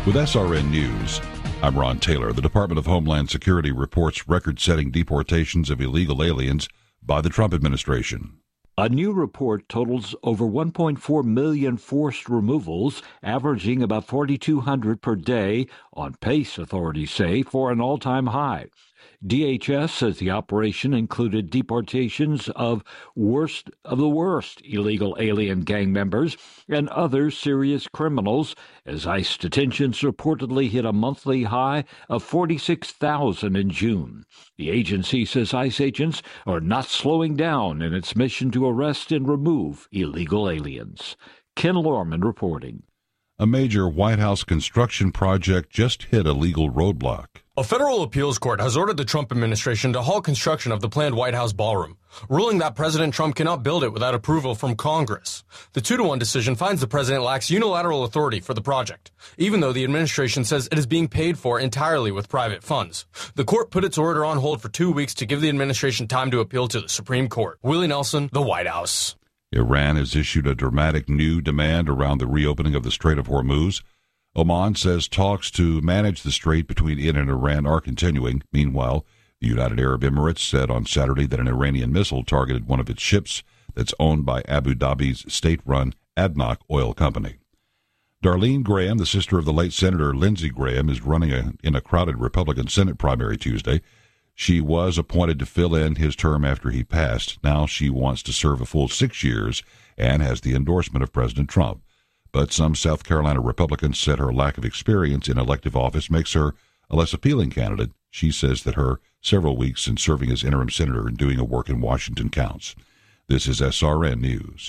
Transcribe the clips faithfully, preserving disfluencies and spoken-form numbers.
With S R N News, I'm Ron Taylor. The Department of Homeland Security reports record-setting deportations of illegal aliens by the Trump administration. A new report totals over one point four million forced removals, averaging about forty-two hundred per day, on pace, authorities say, for an all-time high. D H S says the operation included deportations of worst of the worst illegal alien gang members and other serious criminals, as ICE detentions reportedly hit a monthly high of forty-six thousand in June. The agency says ICE agents are not slowing down in its mission to arrest and remove illegal aliens. Ken Lorman reporting. A major White House construction project just hit a legal roadblock. A federal appeals court has ordered the Trump administration to halt construction of the planned White House ballroom, ruling that President Trump cannot build it without approval from Congress. The two to one decision finds the president lacks unilateral authority for the project, even though the administration says it is being paid for entirely with private funds. The court put its order on hold for two weeks to give the administration time to appeal to the Supreme Court. Willie Nelson, the White House. Iran has issued a dramatic new demand around the reopening of the Strait of Hormuz. Oman says talks to manage the strait between it and Iran are continuing. Meanwhile, the United Arab Emirates said on Saturday that an Iranian missile targeted one of its ships that's owned by Abu Dhabi's state-run ADNOC oil company. Darlene Graham, the sister of the late Senator Lindsey Graham, is running a, in a crowded Republican Senate primary Tuesday. She was appointed to fill in his term after he passed. Now she wants to serve a full six years and has the endorsement of President Trump. But some South Carolina Republicans said her lack of experience in elective office makes her a less appealing candidate. She says that her several weeks in serving as interim senator and doing a work in Washington counts. This is S R N News.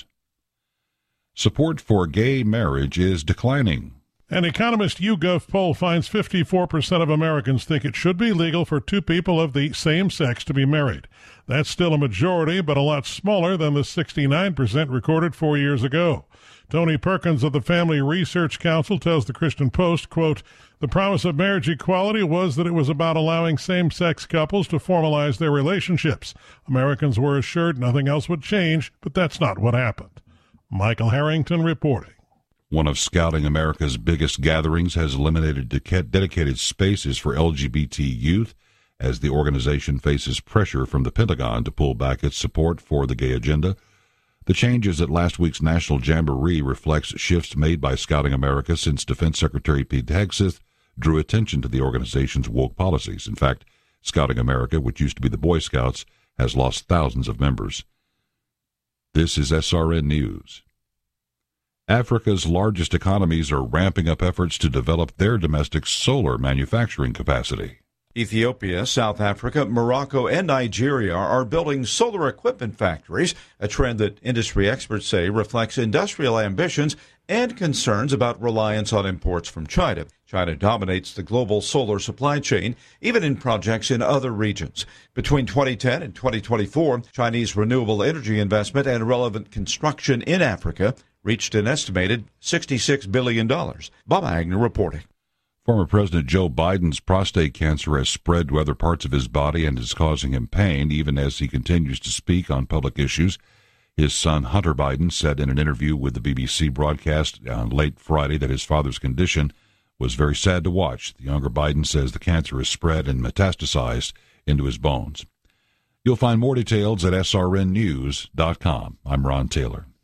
Support for gay marriage is declining. An Economist YouGov poll finds fifty-four percent of Americans think it should be legal for two people of the same sex to be married. That's still a majority, but a lot smaller than the sixty-nine percent recorded four years ago. Tony Perkins of the Family Research Council tells the Christian Post, quote, "The promise of marriage equality was that it was about allowing same-sex couples to formalize their relationships. Americans were assured nothing else would change, but that's not what happened." Michael Harrington reporting. One of Scouting America's biggest gatherings has eliminated dedicated spaces for L G B T youth as the organization faces pressure from the Pentagon to pull back its support for the gay agenda. The changes at last week's National Jamboree reflects shifts made by Scouting America since Defense Secretary Pete Hegseth drew attention to the organization's woke policies. In fact, Scouting America, which used to be the Boy Scouts, has lost thousands of members. This is S R N News. Africa's largest economies are ramping up efforts to develop their domestic solar manufacturing capacity. Ethiopia, South Africa, Morocco, and Nigeria are building solar equipment factories, a trend that industry experts say reflects industrial ambitions and concerns about reliance on imports from China. China dominates the global solar supply chain, even in projects in other regions. Between twenty ten and twenty twenty-four, Chinese renewable energy investment and relevant construction in Africa reached an estimated sixty-six billion dollars. Bob Agnew reporting. Former President Joe Biden's prostate cancer has spread to other parts of his body and is causing him pain, even as he continues to speak on public issues. His son, Hunter Biden, said in an interview with the B B C broadcast on late Friday that his father's condition was very sad to watch. The younger Biden says the cancer has spread and metastasized into his bones. You'll find more details at S R N news dot com. I'm Ron Taylor.